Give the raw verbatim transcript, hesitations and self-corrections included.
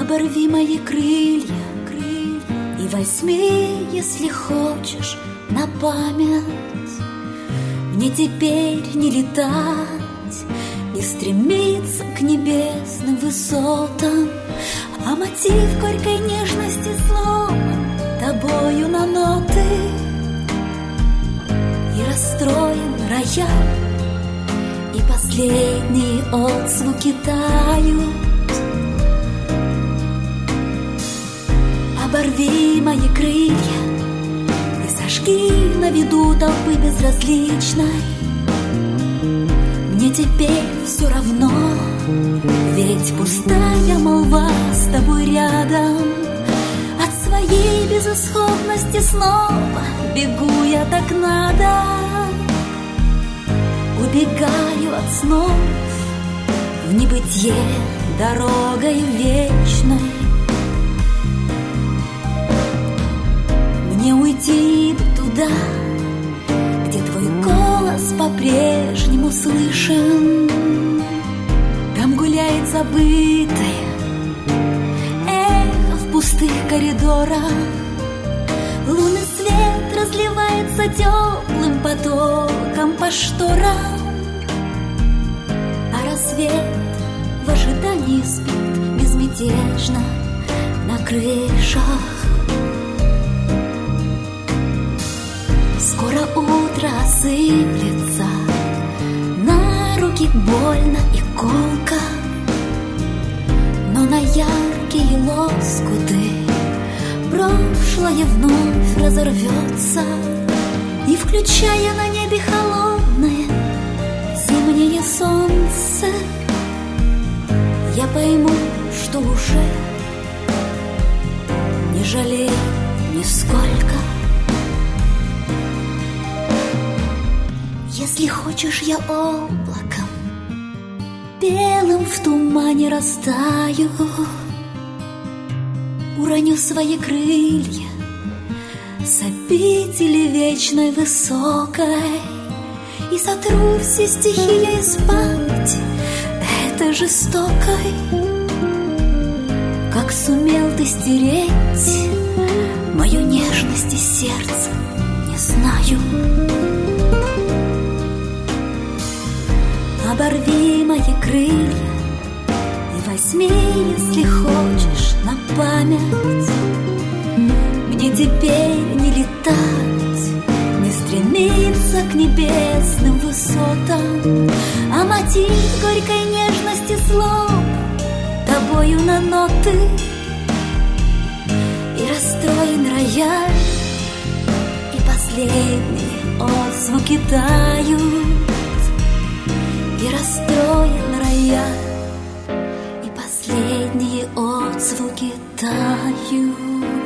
Оборви мои крылья, крылья и возьми, если хочешь, на память. Мне теперь не летать, не стремиться к небесным высотам, а мотив горькой нежности сломан тобою на ноты. И расстроен рояль, и последние отзвуки тают. Оборви мои крылья и сожги на виду толпы безразличной. Мне теперь все равно, ведь пустая молва с тобой рядом. От своей безысходности снова бегу я так надо. Убегаю от снов в небытие дорогой вечной. Мне уйти туда, где твой голос по-прежнему слышен. Там гуляет забытое эхо в пустых коридорах. Лунный свет разливается теплым потоком по шторам, а рассвет в ожидании спит безмятежно на крышах. Скоро утро осыплется, на руки больно и колко, но на яркие лоскуты прошлое вновь разорвется. И включая на небе холодное зимнее солнце, я пойму, что уже не жалею нисколько. Если хочешь, я облаком белым в тумане растаю, уроню свои крылья с обители вечной высокой и сотру все стихи из памяти этой жестокой. Как сумел ты стереть мою нежность из сердца, не знаю. Оборви мои крылья и возьми, если хочешь, на память. Мне теперь не летать, не стремиться к небесным высотам, а мотив горькой нежности слов тобою на ноты. И расстроен рояль, и последние отзвуки тают. И расстроен рояль, и последние отзвуки тают.